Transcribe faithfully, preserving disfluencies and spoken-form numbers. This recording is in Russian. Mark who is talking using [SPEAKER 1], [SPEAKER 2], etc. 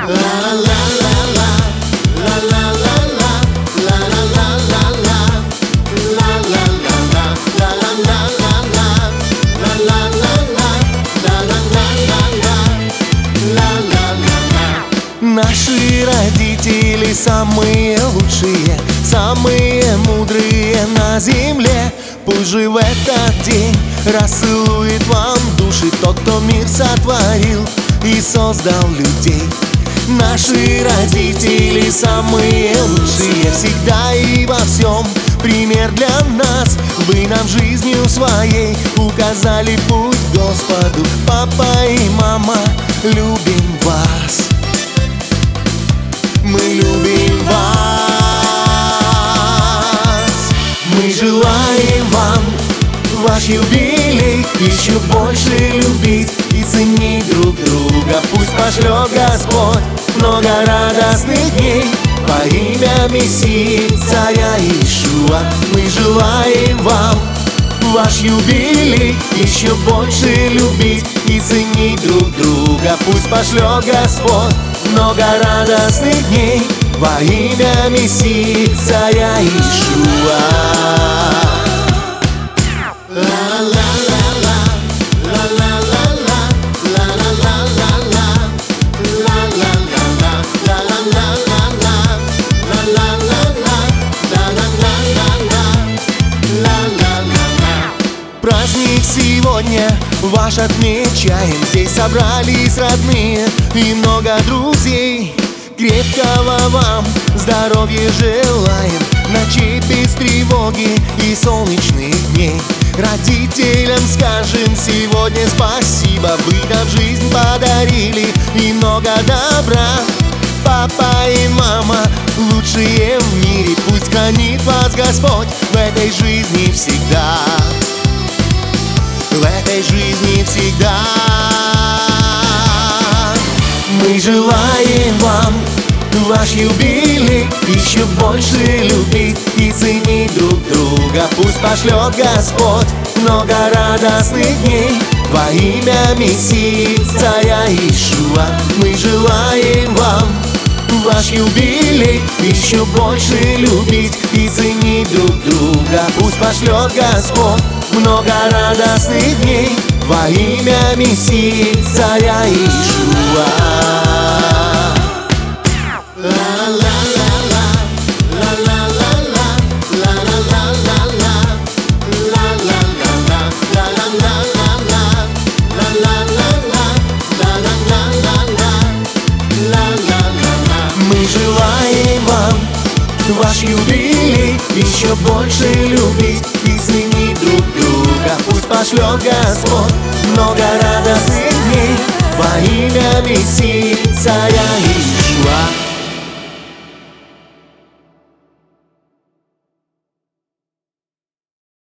[SPEAKER 1] Наши родители самые лучшие, самые мудрые на земле. Пусть же в этот день расцелует вам души тот, кто мир сотворил и создал людей. Наши родители самые лучшие, всегда и во всем пример для нас. Вы нам жизнью своей указали путь к Господу. Папа и мама, любим вас. Мы любим вас. Мы желаем вам ваш юбилей еще больше любить и ценить друг друга. Пусть пошлет Господь много радостных дней во имя Мессии, Царя Иешуа. Мы желаем вам ваш юбилей еще больше любить и ценить друг друга. Пусть пошлет Господь много радостных дней во имя Мессии, Царя Иешуа. Праздник сегодня ваш отмечаем. Здесь собрались родные и много друзей. Крепкого вам здоровья желаем, ночей без тревоги и солнечных дней. Родителям скажем сегодня спасибо, вы нам жизнь подарили и много добра. Папа и мама лучшие в мире, пусть хранит вас Господь в этой жизни всегда. В этой жизни всегда. Мы желаем вам ваш юбилей еще больше любить и ценить друг друга. Пусть пошлет Господь много радостных дней во имя Мессии, Царя Иешуа. Мы желаем вам ваш юбилей еще больше любить и ценить друг друга. Пусть пошлет Господь много радостных дней во имя Мессии, Царя Иешуа. Мы желаем вам ваш юбилей еще больше любить и ценить друг друга. Пусть пошлет Господь много радостных дней во имя Мессии, Царя Иешуа.